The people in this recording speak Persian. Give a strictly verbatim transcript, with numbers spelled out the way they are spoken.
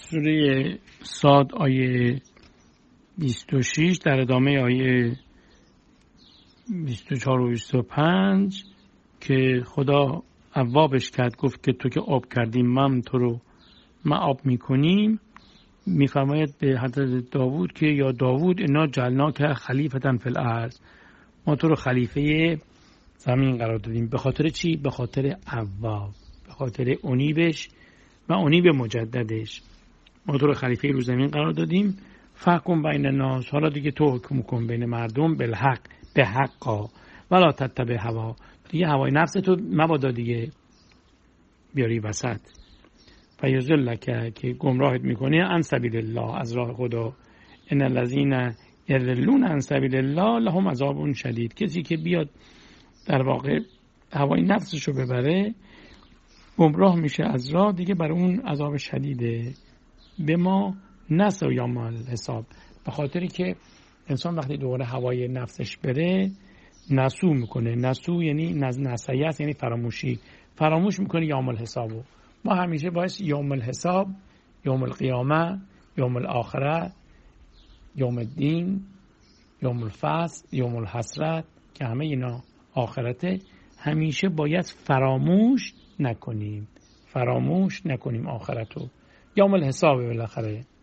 سوره صاد آیه بیست و شش در ادامه آیه بیست و چهار و بیست و پنج که خدا اوابش کرد، گفت که تو که آب کردیم من تو رو معاب میکنیم. میفرماید به حضرت داوود که یا داوود انا جعلناک خلیفة فی الارض، ما تو رو خلیفه زمین قرار دادیم. به خاطر چی؟ به خاطر اواب، به خاطر انیبش و انیب مجددش ما تو رو خلیفه رو زمین قرار دادیم. فحکم بین الناس، حالا دیگه تو حکم کن بین مردم، بالحق، به حقا، ولا تتبع هوا، دیگه هوای نفس تو مبادا دیگه بیاری وسط. فیضلک، که گمراهت میکنه، عن سبیل الله، از راه خدا. ان الذین یضلون عن سبیل الله لهم عذاب شدید، کسی که بیاد در واقع هوای نفسشو ببره گمراه میشه از راه، دیگه برای اون عذاب شدیده. به ما نسوا یوم الحساب، به خاطری که انسان وقتی دوباره هوای نفسش بره نسو میکنه. نسو یعنی نسیه است، یعنی فراموشی، فراموش میکنه یوم الحسابو. ما همیشه باید یوم الحساب، یوم القیامه، یوم الاخره، یوم الدین، یوم الفصل، یوم الحسرت، که همه اینا آخرته، همیشه باید فراموش نکنیم، فراموش نکنیم آخرتو. یوم الحساب بالاخره